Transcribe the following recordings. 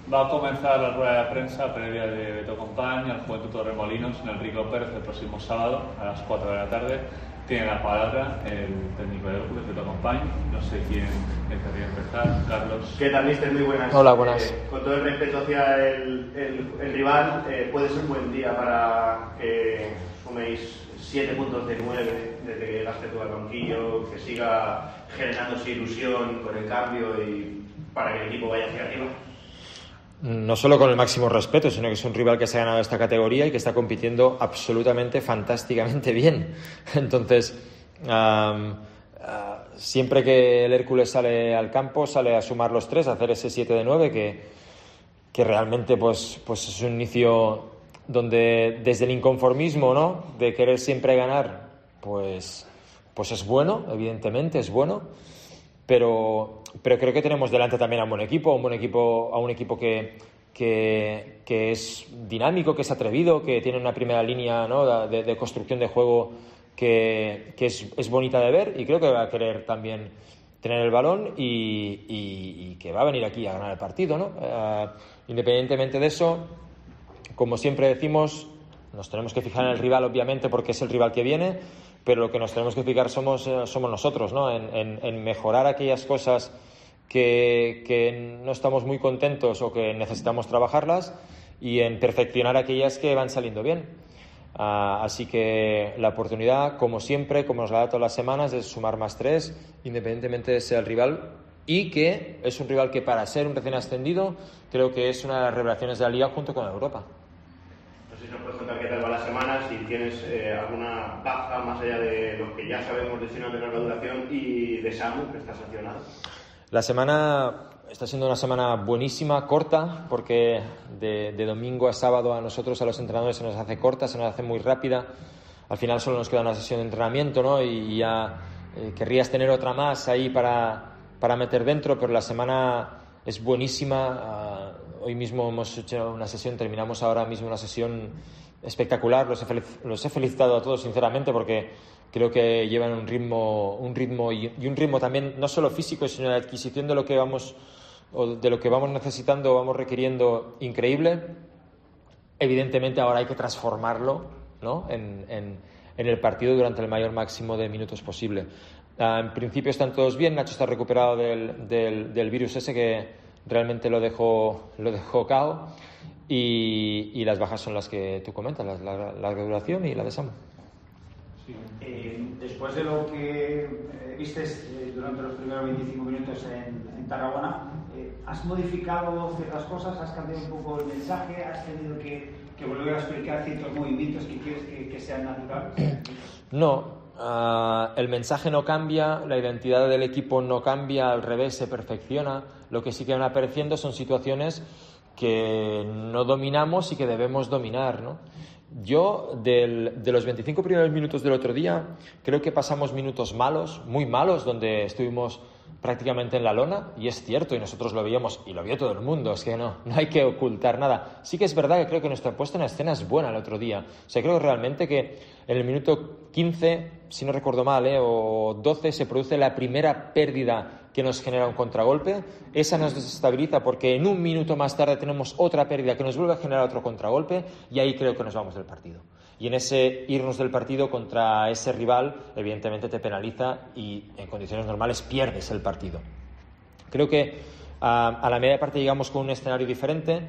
Va a comenzar la rueda de prensa previa de Beto Company al Juventud Torremolinos en el Rico Pérez el próximo sábado a las 4 de la tarde. Tiene la palabra el técnico del club, Beto Company. No sé quién querría empezar. Carlos. ¿Qué tal, mister? Muy buenas. Hola, buenas. Con todo el respeto hacia el rival, puede ser un buen día para que suméis 7 puntos de 9 desde que llegaste tú al banquillo, que siga generándose ilusión con el cambio y para que el equipo vaya hacia arriba. No solo con el máximo respeto, sino que es un rival que se ha ganado esta categoría y que está compitiendo absolutamente, fantásticamente bien. Entonces, siempre que el Hércules sale al campo, sale a sumar los 3, a hacer ese 7 de 9, que realmente pues es un inicio donde desde el inconformismo, ¿no?, de querer siempre ganar, pues es bueno, evidentemente es bueno. Pero creo que tenemos delante también a un equipo que es dinámico, que es atrevido, que tiene una primera línea, ¿no?, de construcción de juego que es bonita de ver, y creo que va a querer también tener el balón y que va a venir aquí a ganar el partido, ¿no? Independientemente de eso, como siempre decimos, nos tenemos que fijar en el rival, obviamente, porque es el rival que viene, pero lo que nos tenemos que fijar somos nosotros, ¿no?, en mejorar aquellas cosas que no estamos muy contentos o que necesitamos trabajarlas, y en perfeccionar aquellas que van saliendo bien. Así que la oportunidad, como siempre, como nos la da todas las semanas, es sumar más 3, independientemente de ser el rival, y que es un rival que, para ser un recién ascendido, creo que es una de las revelaciones de la Liga junto con Europa. No sé si nos puedes contar qué tal va la semana, si tienes alguna baja más allá de lo que ya sabemos de Chino de larga duración y de Samu, que está sancionado. La semana está siendo una semana buenísima, corta, porque de domingo a sábado a nosotros, a los entrenadores, se nos hace corta, se nos hace muy rápida. Al final solo nos queda una sesión de entrenamiento, ¿no?, y ya querrías tener otra más ahí para meter dentro, pero la semana es buenísima. Hoy mismo hemos hecho una sesión, terminamos ahora mismo una sesión espectacular. Los he felicitado a todos, sinceramente, porque creo que llevan un ritmo y un ritmo también, no solo físico, sino de adquisición de lo que vamos necesitando, vamos requiriendo, increíble. Evidentemente ahora hay que transformarlo, ¿no?, en el partido durante el mayor máximo de minutos posible. En principio están todos bien. Nacho está recuperado del virus ese, que realmente lo dejó cao, y las bajas son las que tú comentas, la larga duración y la de Samu. Después de lo que viste durante los primeros 25 minutos en Tarragona, ¿has modificado ciertas cosas? ¿Has cambiado un poco el mensaje? ¿Has tenido que volver a explicar ciertos movimientos que quieres que sean naturales? No, el mensaje no cambia, la identidad del equipo no cambia, al revés, se perfecciona. Lo que sí que van apareciendo son situaciones que no dominamos y que debemos dominar, ¿no? Yo, de los 25 primeros minutos del otro día, creo que pasamos minutos malos, muy malos, donde estuvimos prácticamente en la lona, y es cierto, y nosotros lo veíamos, y lo vio todo el mundo, es que no hay que ocultar nada. Sí que es verdad que creo que nuestra puesta en escena es buena el otro día. O sea, creo realmente que en el minuto 15, si no recuerdo mal, o 12, se produce la primera pérdida que nos genera un contragolpe. Esa nos desestabiliza, porque en un minuto más tarde tenemos otra pérdida que nos vuelve a generar otro contragolpe, y ahí creo que nos vamos del partido. Y en ese irnos del partido contra ese rival, evidentemente te penaliza y en condiciones normales pierdes el partido. Creo que a la media parte llegamos con un escenario diferente,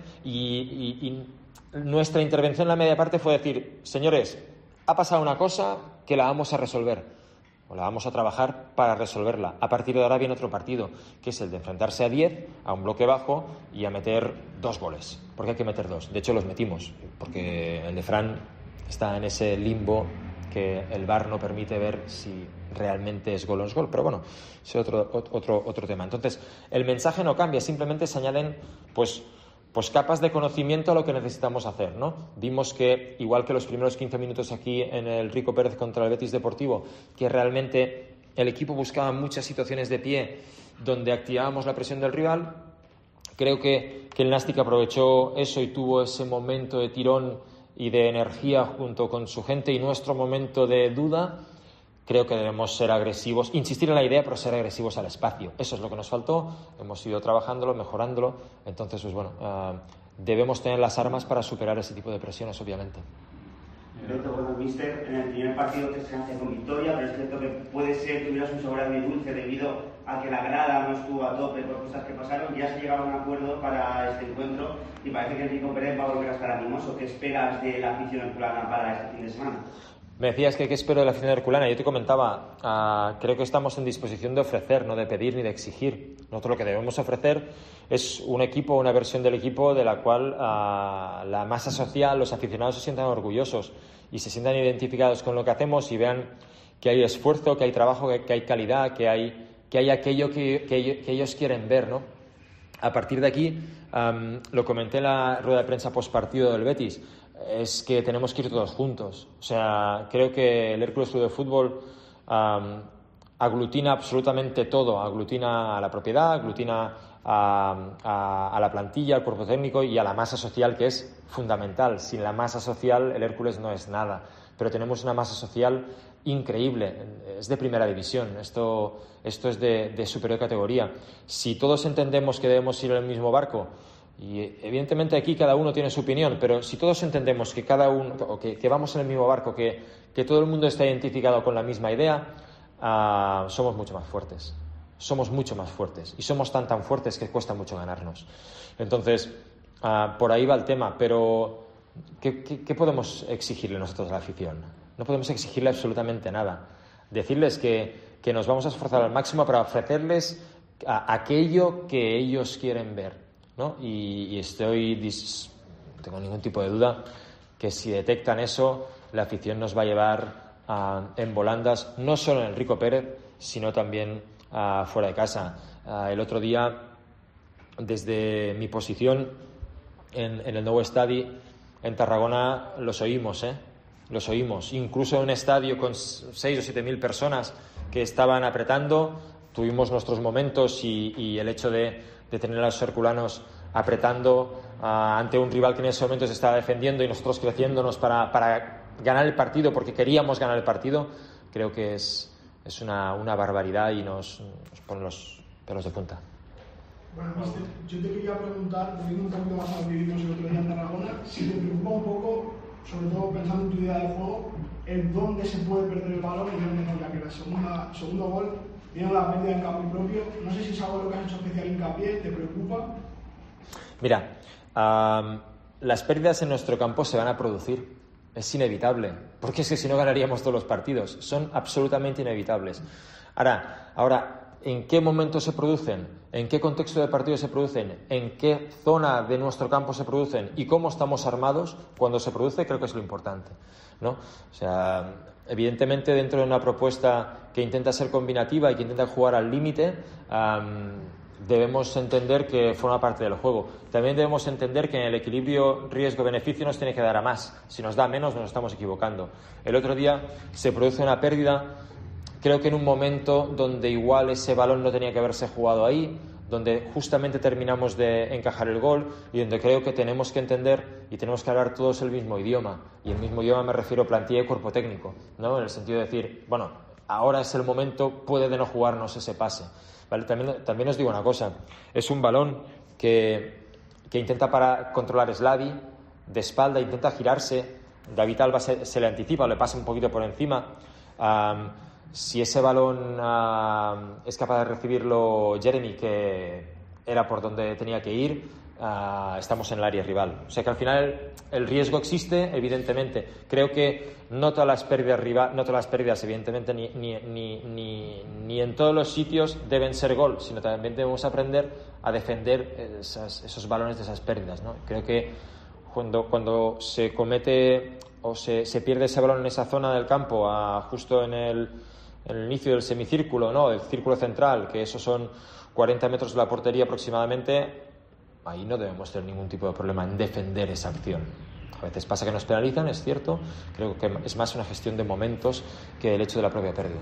y nuestra intervención en la media parte fue decir: señores, ha pasado una cosa que la vamos a resolver, o la vamos a trabajar para resolverla. A partir de ahora viene otro partido, que es el de enfrentarse a 10, a un bloque bajo, y a meter 2 goles, porque hay que meter 2. De hecho, los metimos, porque el de Fran está en ese limbo que el VAR no permite ver si realmente es gol o no es gol. Pero bueno, ese es otro tema. Entonces, el mensaje no cambia, simplemente se añaden pues capas de conocimiento a lo que necesitamos hacer, ¿no? Vimos que, igual que los primeros 15 minutos aquí en el Rico Pérez contra el Betis Deportivo, que realmente el equipo buscaba muchas situaciones de pie donde activábamos la presión del rival. Creo que el Nastic aprovechó eso y tuvo ese momento de tirón y de energía junto con su gente, y nuestro momento de duda. creo que debemos ser agresivos, insistir en la idea, pero ser agresivos al espacio. Eso es lo que nos faltó, hemos ido trabajándolo, mejorándolo, entonces, pues bueno, debemos tener las armas para superar ese tipo de presiones, obviamente. Beto, bueno, míster, en el primer partido que se hace con victoria, pero es cierto que puede ser que hubieras un sabor agridulce debido a que la grada no estuvo a tope por cosas que pasaron. Ya se llegaba a un acuerdo para este encuentro y parece que Enrico Pérez va a volver a estar animoso. ¿Qué esperas de la afición herculana para este fin de semana? Me decías que qué espero de la afición herculana. Yo te comentaba, creo que estamos en disposición de ofrecer, no de pedir ni de exigir. Nosotros lo que debemos ofrecer es un equipo, una versión del equipo de la cual la masa social, los aficionados se sientan orgullosos y se sientan identificados con lo que hacemos y vean que hay esfuerzo, que hay trabajo, que hay calidad, que hay aquello que ellos quieren ver, ¿no? A partir de aquí, lo comenté en la rueda de prensa postpartido del Betis, es que tenemos que ir todos juntos. O sea, creo que el Hércules Club de Fútbol aglutina absolutamente todo, aglutina a la propiedad, aglutina a la plantilla, al cuerpo técnico y a la masa social, que es fundamental. Sin la masa social el Hércules no es nada, pero tenemos una masa social increíble, es de primera división, esto es de superior categoría. Si todos entendemos que debemos ir en el mismo barco, y evidentemente aquí cada uno tiene su opinión, pero si todos entendemos que cada uno, o que vamos en el mismo barco, que todo el mundo está identificado con la misma idea, somos mucho más fuertes. Somos mucho más fuertes y somos tan fuertes que cuesta mucho ganarnos. Entonces, por ahí va el tema, pero ¿qué podemos exigirle nosotros a la afición? No podemos exigirle absolutamente nada. Decirles que nos vamos a esforzar al máximo para ofrecerles aquello que ellos quieren ver, ¿no? Y no tengo ningún tipo de duda que si detectan eso, la afición nos va a llevar en volandas, no solo en Enrico Pérez, sino también fuera de casa. El otro día, desde mi posición en el nuevo estadio en Tarragona, los oímos, incluso en un estadio con 6 o 7.000 personas que estaban apretando, tuvimos nuestros momentos y el hecho de tener a los herculanos apretando ante un rival que en ese momento se estaba defendiendo y nosotros creciéndonos para ganar el partido, porque queríamos ganar el partido, creo que es una barbaridad y nos pone los pelos de punta. Bueno, mister, yo te quería preguntar, volviendo un poquito más a lo que vimos el otro día en Tarragona, si te preocupa un poco, sobre todo pensando en tu idea de juego, en dónde se puede perder el balón y dónde no, ya que el segundo gol viene la pérdida en campo propio. No sé si es algo en lo que has hecho especial hincapié, ¿te preocupa? Mira, las pérdidas en nuestro campo se van a producir. Es inevitable, porque es que si no ganaríamos todos los partidos. Son absolutamente inevitables. Ahora, ¿en qué momento se producen? ¿En qué contexto de partido se producen? ¿En qué zona de nuestro campo se producen? ¿Y cómo estamos armados cuando se produce? Creo que es lo importante, ¿no? O sea, evidentemente dentro de una propuesta que intenta ser combinativa y que intenta jugar al límite, debemos entender que forma parte del juego. También debemos entender que en el equilibrio riesgo-beneficio nos tiene que dar a más. Si nos da menos, nos estamos equivocando. El otro día se produce una pérdida, creo que en un momento donde igual ese balón no tenía que haberse jugado ahí, donde justamente terminamos de encajar el gol y donde creo que tenemos que entender y tenemos que hablar todos el mismo idioma. Y el mismo idioma me refiero a plantilla y cuerpo técnico, ¿no? En el sentido de decir, bueno, ahora es el momento, puede de no jugarnos ese pase. ¿Vale? También os digo una cosa, es un balón que intenta controlar Slavi de espalda, intenta girarse, David Alba se le anticipa, le pasa un poquito por encima. Si ese balón es capaz de recibirlo Jeremy, que era por donde tenía que ir, estamos en el área rival. O sea que al final el riesgo existe, evidentemente. Creo que no todas las pérdidas evidentemente, ni en todos los sitios deben ser gol, sino también debemos aprender a defender esos balones de esas pérdidas, ¿no? Creo que cuando se comete o se pierde ese balón en esa zona del campo, justo en el inicio del semicírculo, ¿no? El círculo central, que esos son 40 metros de la portería aproximadamente, ahí no debemos tener ningún tipo de problema en defender esa acción. A veces pasa que nos penalizan, es cierto, creo que es más una gestión de momentos que el hecho de la propia pérdida.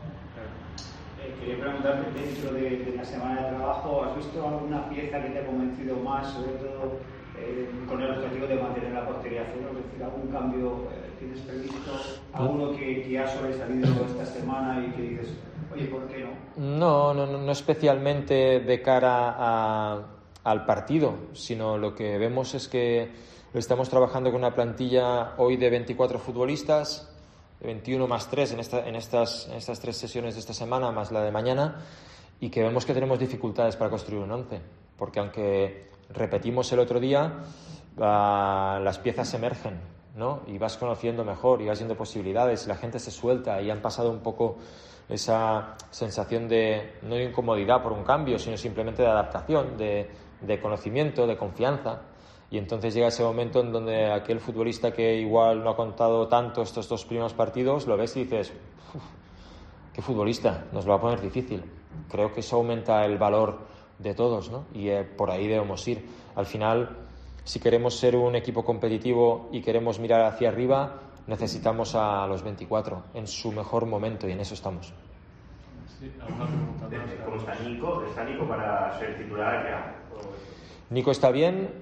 Quería preguntarte, dentro de la semana de trabajo, ¿has visto alguna pieza que te ha convencido más, sobre todo con el objetivo de mantener la portería a cero. Es decir, ¿algún cambio tienes previsto? ¿Alguno que ha sobresalido esta semana y que dices, oye, ¿por qué no? No especialmente de cara al partido, sino lo que vemos es que estamos trabajando con una plantilla hoy de 24 futbolistas, 21 más 3 en estas 3 sesiones de esta semana, más la de mañana, y que vemos que tenemos dificultades para construir un 11, porque aunque repetimos el otro día, las piezas emergen, ¿no? Y vas conociendo mejor y vas viendo posibilidades y la gente se suelta y han pasado un poco esa sensación de, no de incomodidad por un cambio, sino simplemente de adaptación, de conocimiento, de confianza. Y entonces llega ese momento en donde aquel futbolista que igual no ha contado tanto estos 2 primeros partidos, lo ves y dices, qué futbolista, nos lo va a poner difícil. Creo que eso aumenta el valor de todos, ¿no? Y por ahí debemos ir. Al final, si queremos ser un equipo competitivo y queremos mirar hacia arriba, necesitamos a los 24 en su mejor momento, y en eso estamos. Sí, ¿alguna pregunta más? ¿Cómo está Nico? ¿Está Nico para ser titular? Nico está bien,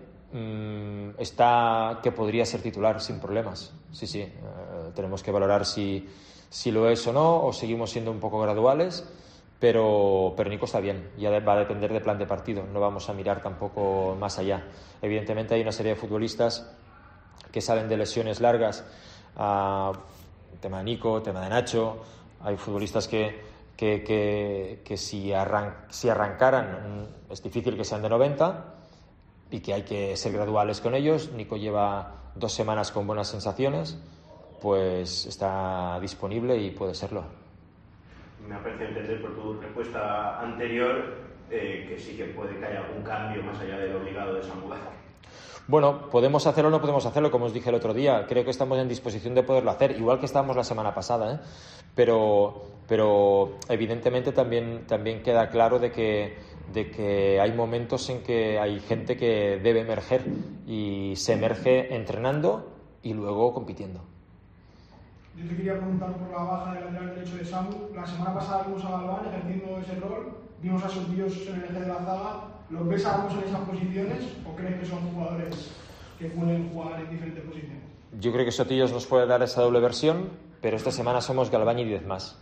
está que podría ser titular sin problemas. Sí, tenemos que valorar si lo es o no, o seguimos siendo un poco graduales, pero Nico está bien. Ya va a depender del plan de partido, no vamos a mirar tampoco más allá. Evidentemente hay una serie de futbolistas que salen de lesiones largas, tema de Nico, tema de Nacho. Hay futbolistas que si arrancaran es difícil que sean de 90 y que hay que ser graduales con ellos. Nico lleva 2 semanas con buenas sensaciones, pues está disponible y puede serlo. Me ha parecido entender por tu respuesta anterior que sí que puede que haya algún cambio más allá del obligado de Samuel. Bueno, podemos hacerlo o no podemos hacerlo, como os dije el otro día. Creo que estamos en disposición de poderlo hacer, igual que estábamos la semana pasada, ¿eh? Pero evidentemente también queda claro de que hay momentos en que hay gente que debe emerger, y se emerge entrenando y luego compitiendo. Yo te quería preguntar por la baja del lateral derecho de Samu. La semana pasada vimos a Galván ejerciendo ese rol, vimos a Sotillos en el eje de la zaga. ¿Los ves a ambos en esas posiciones o crees que son jugadores que pueden jugar en diferentes posiciones? Yo creo que Sotillos nos puede dar esa doble versión, pero esta semana somos Galván y 10 más.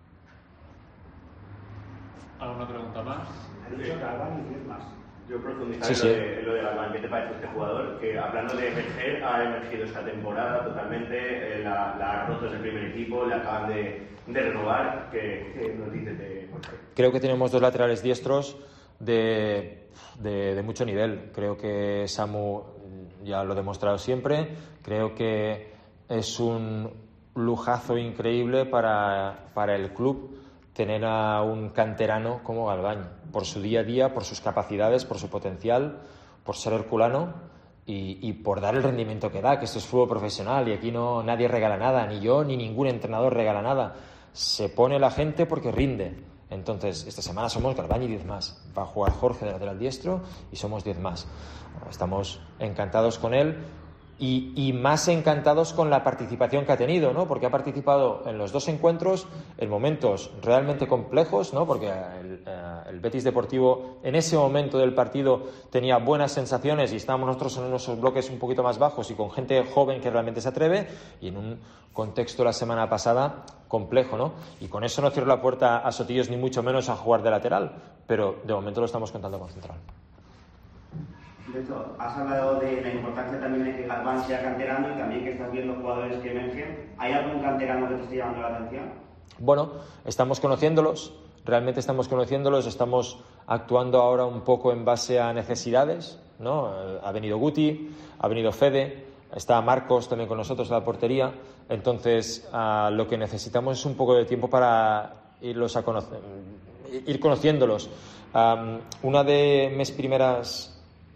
¿Alguna pregunta más? Ha dicho Galván y 10 más. Yo profundizaré en lo de Galván. ¿Qué te parece este jugador? Que hablando de emerger, ha emergido esta temporada totalmente, la ha roto desde el primer equipo, le acaban de renovar. ¿Qué nos dices de Jorge? Creo que tenemos 2 laterales diestros de mucho nivel. Creo que Samu ya lo ha demostrado siempre. Creo que es un lujazo increíble para el club tener a un canterano como Galván, por su día a día, por sus capacidades, por su potencial, por ser herculano y por dar el rendimiento que da, que esto es fútbol profesional y aquí nadie regala nada, ni yo ni ningún entrenador regala nada. Se pone la gente porque rinde. Entonces, esta semana somos Galván y 10 más. Va a jugar Jorge de lateral diestro y somos 10 más. Estamos encantados con él y más encantados con la participación que ha tenido, ¿no? Porque ha participado en los 2 encuentros en momentos realmente complejos, ¿no? Porque el Betis Deportivo en ese momento del partido tenía buenas sensaciones y estábamos nosotros en unos bloques un poquito más bajos y con gente joven que realmente se atreve, y en un contexto la semana pasada complejo, ¿no? Y con eso no cierro la puerta a Sotillos ni mucho menos a jugar de lateral, pero de momento lo estamos contando con central. De hecho, has hablado de la importancia también de que Galván sea canterano y también que estás viendo jugadores que emergen. ¿Hay algún canterano que te esté llamando la atención? Bueno, estamos conociéndolos, realmente estamos conociéndolos, estamos actuando ahora un poco en base a necesidades, ¿no? Ha venido Guti, ha venido Fede, está Marcos también con nosotros en la portería. Entonces, lo que necesitamos es un poco de tiempo para ir conociéndolos. Una de mis primeras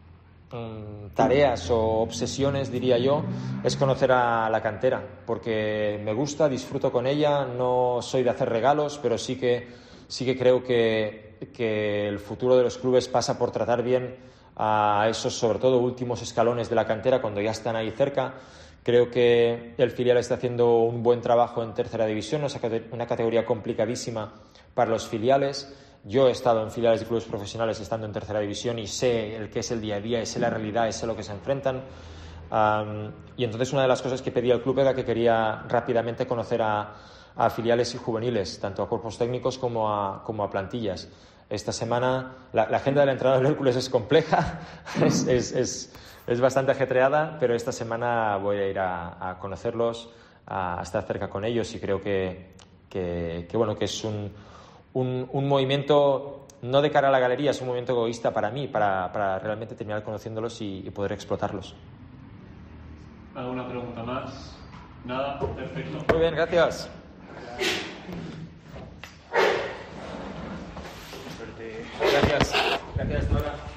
tareas o obsesiones, diría yo, es conocer a la cantera, porque me gusta, disfruto con ella. No soy de hacer regalos, pero sí que creo que el futuro de los clubes pasa por tratar bien a esos, sobre todo, últimos escalones de la cantera cuando ya están ahí cerca. Creo que el filial está haciendo un buen trabajo en tercera división, una categoría complicadísima para los filiales. Yo he estado en filiales de clubes profesionales estando en tercera división y sé el que es el día a día, sé la realidad, sé lo que se enfrentan. Y entonces una de las cosas que pedí al club era que quería rápidamente conocer a filiales y juveniles, tanto a cuerpos técnicos como a plantillas. Esta semana la agenda del entrenador del Hércules es compleja, es bastante ajetreada, pero esta semana voy a ir a conocerlos, a estar cerca con ellos, y creo que es un movimiento no de cara a la galería, es un movimiento egoísta para mí, para realmente terminar conociéndolos y poder explotarlos. ¿Alguna pregunta más? Nada, perfecto. Muy bien, gracias. Gracias, Nora.